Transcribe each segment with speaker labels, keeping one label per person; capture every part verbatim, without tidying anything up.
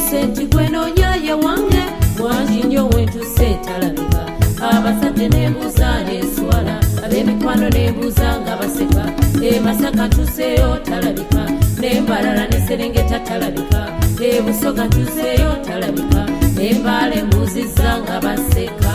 Speaker 1: Vincent gwenonya ye wange wangi nnyo wentuse talabika abazadde n'embuuza n'eswala ab'emikwano n'embuuza nga baseka e Masaka ntuseeyo talabika n'embalala ne Serengeta talabika e Busoga ntuseeyo talabika n'embaala embuuzizza nga baseka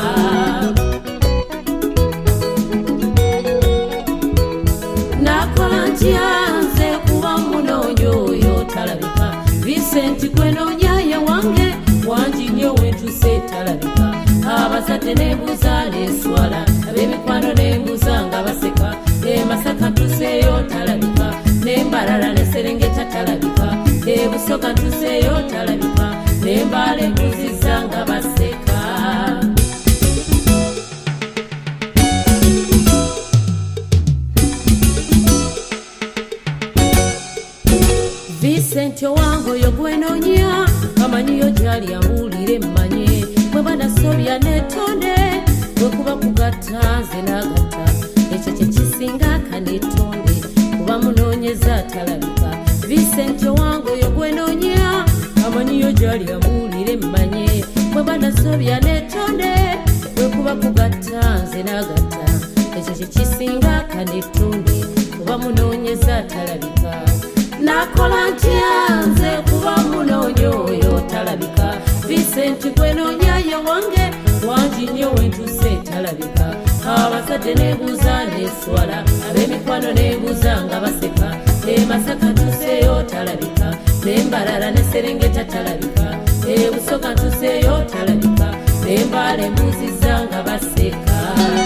Speaker 1: nakola ntya nze kuba munoonya oyo talabika Vincent gwenonya ye wange wangi nnyo wentuse talabika abazadde n'embuuza n'eswala ab'emikwano n'embuuza nga baseka e Masaka ntuseeyo talabika n'embalala ne Serengeta talabika e Busoga ntuseeyo talabika n'embaala embuuzizza nga baseka Vincent owange oyo gwenonya amanyiyo gyali ambuulire mmanye bwe banasobya n'ettonde bwe kuba kugatta nze n'agatta ekyo kye kisinga kanetonde kuba munoonyeza talabika Vincent owange oyo gwenonya amanyiyo gyali ambuulire mmanye bwe banasobya n'ettonde bwe kuba kugatta nze n'agatta ekyo kye kisinga kanetonde kuba munoonyeza talabika nakola ntya nze kuba munoonya oyo talabika Vincent gwenonya ye wange wangi nnyo wentuse talabika abazadde n'embuuza n'eswala ab'emikwano n'embuuza nga baseka e Masaka ntuseeyo talabika n'embalala ne Serengeta talabika e Busoga ntuseeyo talabika n'embaala embuuzizza nga baseka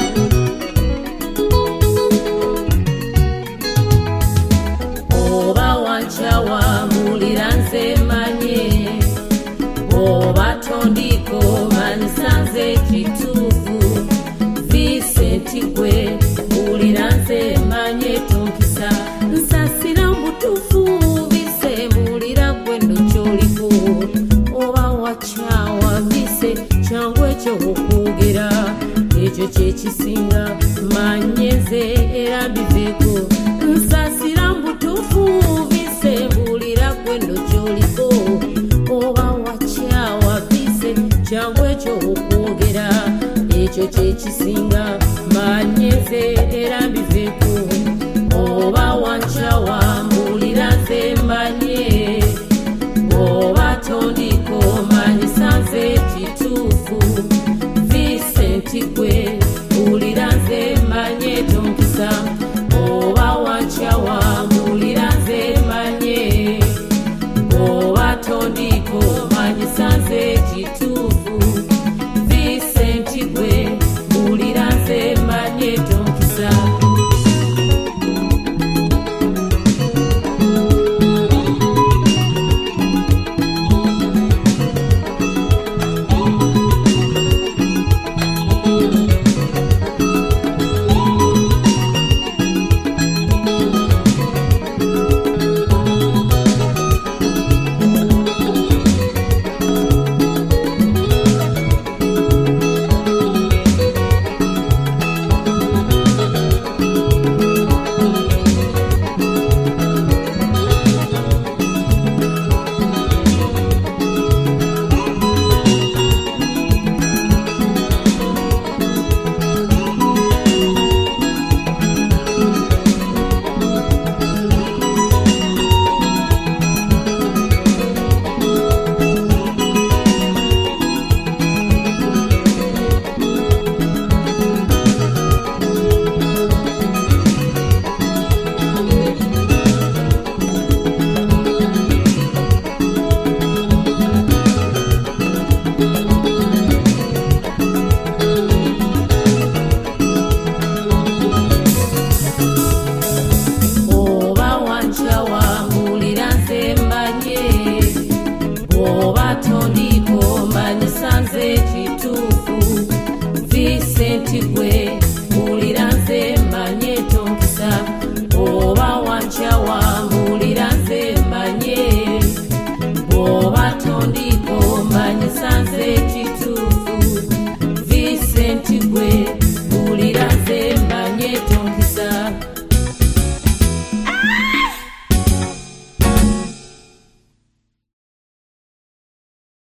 Speaker 1: oba wankyawa mbuulira nze manye oba tondiko manyisa nze kituufu Vincent gwe mbuulira nze manye tonkisa nsasira mbutuufu bise mbuulira gwe nno kyoliko oba wakyawa bise kyangu ekyo okwogera ekyo kyekisinga manye nze era mbiveeko nsasira mbutuufu bise mbuulira gwe nno kyoliko oba wakyawa bise kyangu ekyo okwogera ekyo kyekisinga manye nze era mbiveeko oba wankyawa mbuulira nze manye oba tondiko manyisa nze kituufu Vincent gwe mbuulira nze manye tonkisa oba wankyawa mbuulira nze manye oba tondiko manyisa nze kituufu Vincent gwe mbuulira nze manye tonkisa Vincent gwe mbuulira nze manye tonkisa oba wankyawa